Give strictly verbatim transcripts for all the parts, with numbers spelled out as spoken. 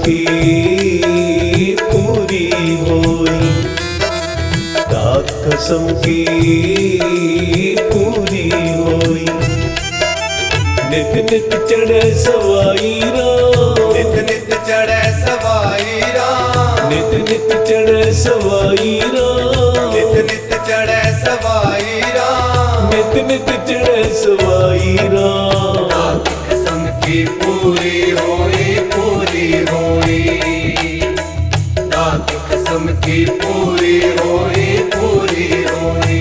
की पूरी होई, दात कसम की पूरी होई। नित नित चढ़े सवाई राम, नित नित चढ़े सवाई राम, नित नित चढ़े सवाई राम, नित नित चढ़े सवाई राम, नित नित चढ़े सवाई राम। दात कसम की पूरी होई, पूरी होई, दात कसम की पूरी होई, पूरी होई।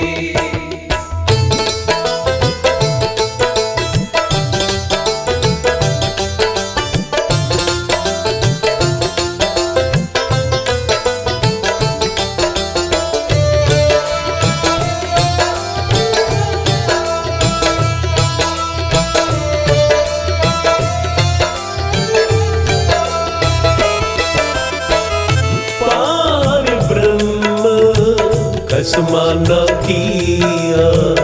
कसमाना किया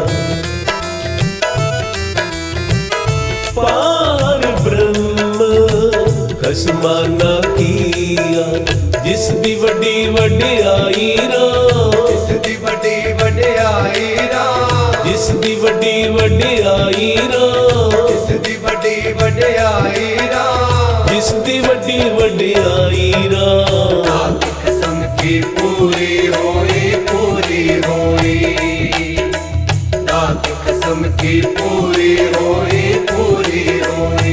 पार ब्रह्म, कसमाना किया जिस दी वड्डी वड्याई राम, जिस दी वड्डी वड्याई राम, जिस दी वड्डी वड्याई राम, जिस दी वड्डी वड्याई राम, जिस दी वड्डी वड्याई राम। दात कसम की पूरी होई, पूरी होई, दात कसम की पूरी होई, पूरी होई।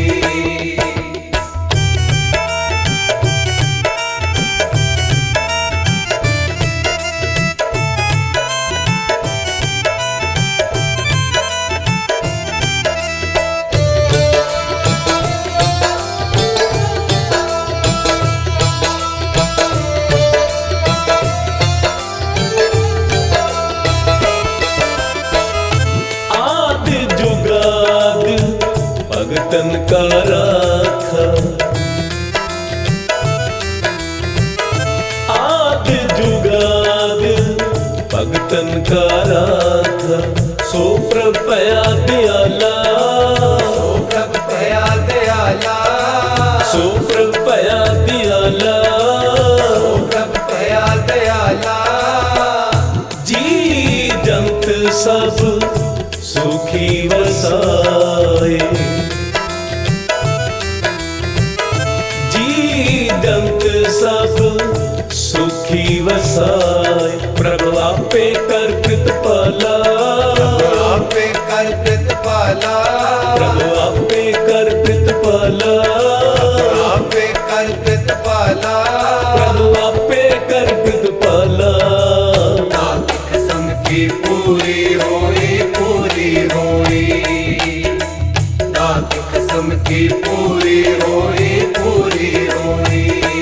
भगतन का राखा आद जुगाद, भगतन का राखा सो प्रभ पया दयाला, सो प्रभ पया दयाला, सो प्रभ पया दयाला, सो प्रभ पया दयाला। जी जंत सब सुखी वसाए, दंत सब सुखी वसाए। प्रभु आपे कर कृतपाला, प्रभु आपे कर कृतपाला, प्रभु आपे कर कृतपाला, प्रभु आपे कर कृतपाला, प्रभु आपे कर कृतपाला। दात कसम की पूरी होई, पूरी होई, दात कसम की पूरी होई, पूरी होई।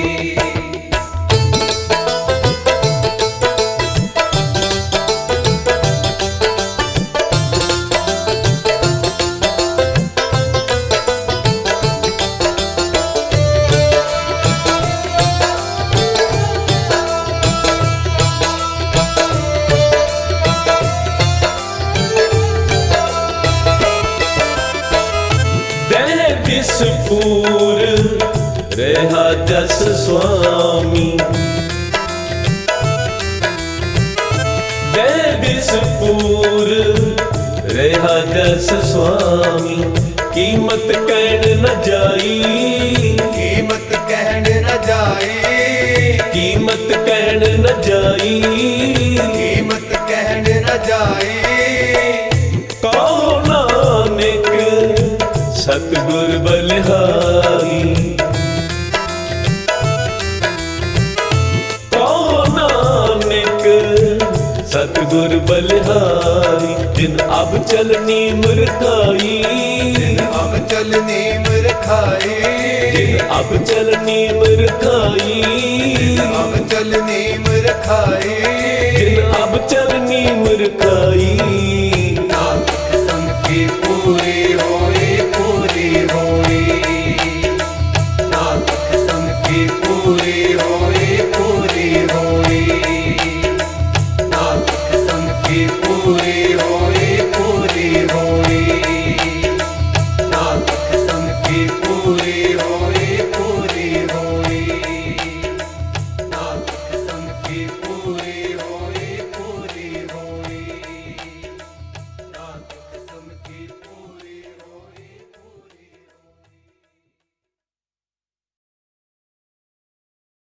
दिसपुर रहा जस स्वामी, दिसपुर रहा जस स्वामी। कीमत कहन न जाई, कीमत कहन न जाई, कीमत कहन न जाई, कीमत कहन न जाई। कहो नानक सतगुर बलिहारी, कहो नानक सतगुर बलिहारी। जिन अब चलनी मुरखाई, जिन अब चलनी मुरखाई, जिन अब चलनी मुरखाई, जिन अब चलनी मुरखाई, जिन अब चलनी मुरखाई।